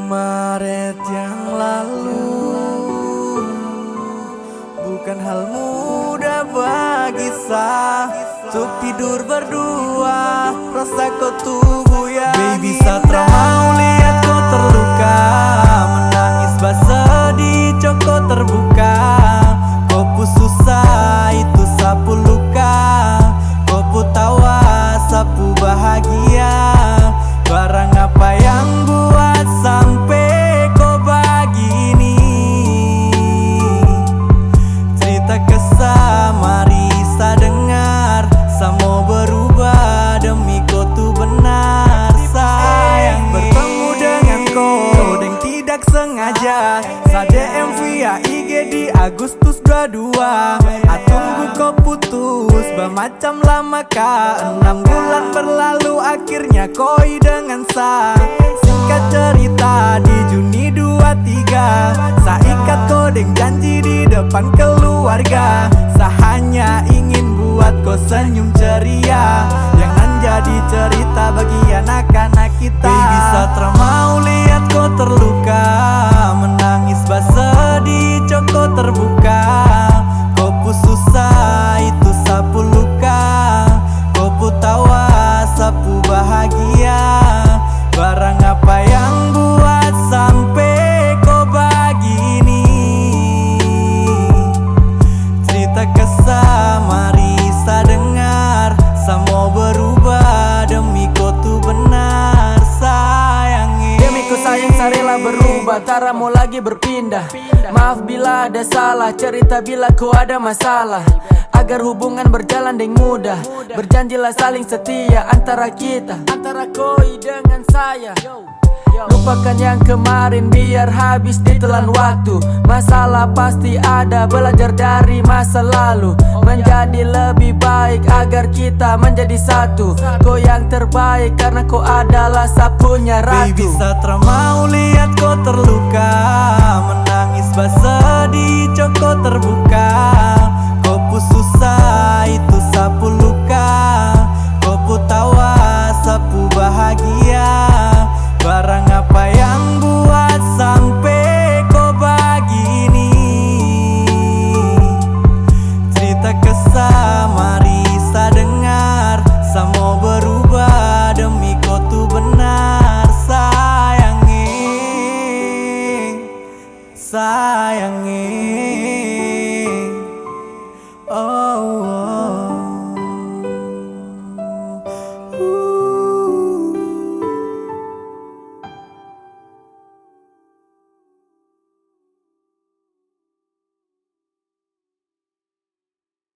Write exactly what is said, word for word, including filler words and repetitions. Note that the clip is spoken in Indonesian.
Maret yang lalu bukan hal mudah bagi saya untuk tidur berdua, rasa kau tubuh ya. Baby Satra mau lihat kau terluka, menangis basah di coko terbuka. Kau pun susah itu sapu luka, kau pun tawa sapu bahagia. Barang apa yang buat sampai kau begini? Cerita kesah mari sa dengar, sa mau berubah demi kau tuh benar sayang. Bertemu dengan kau dan tidak sengaja, sa D M via I G di Agustus dua puluh dua. A tunggu kau putus, bermacam lama kah? Enam bulan berlalu akhirnya koi dengan sa. Singkat cerita di Juni dua puluh tiga, sa ikat kodeng janji di depan keluarga. Sa hanya ingin buat kau senyum ceria, jangan jadi cerita bagi anak-anak kita. Baby Satra mau lihat kau terluka, menangis basah di coko terbuka. Kau pun susah itu sapu luka, kau pun tawa sapu bahagia. Barang apa yang buat sampai kau begini? Cerita kesah mari sa dengar, sa mau berubah demi kau tuh benar sayangi. Demi ku sayang sa rela berubah, tara mau lagi berpindah. Maaf bila ada salah, cerita bila ku ada masalah, agar hubungan berjalan dengan mudah. Berjanjilah saling setia antara kita, antara koi dengan saya. Lupakan yang kemarin biar habis ditelan waktu. Masalah pasti ada, belajar dari masa lalu, menjadi lebih baik agar kita menjadi satu. Kau yang terbaik karena kau adalah sapunya ratu. Baby Satra mau lihat kau terluka, menangis basah di coko terbuka. Kau pun susah itu sapu luka, kau pun tawa sapu bahagia. Barang apa yang buat sampai kau begini? Cerita kesah mari sa dengar, sa mau berubah demi kau tuh benar sayangi, sayangi. Oh, oh. Uh.